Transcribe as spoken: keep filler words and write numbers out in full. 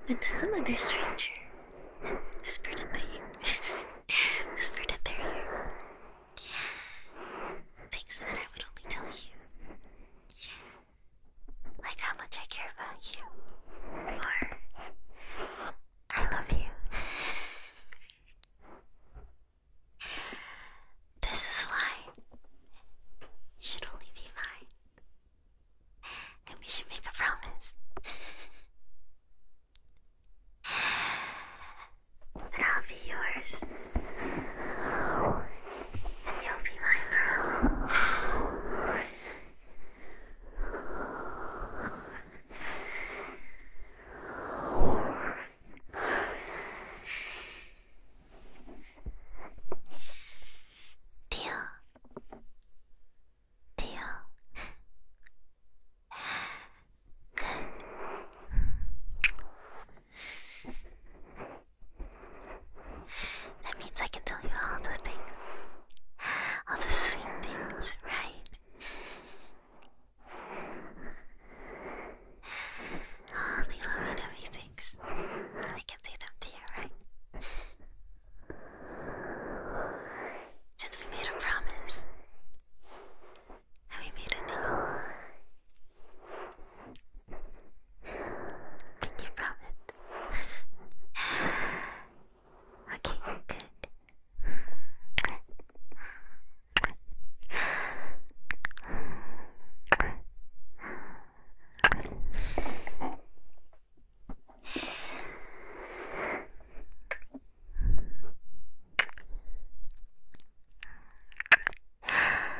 went to some other stranger and whispered in their whispered in their ear things that I would only tell you. Like how much I care about you. Or I love you. This is why you should only be mine. And we should make a promise. That I'll be yours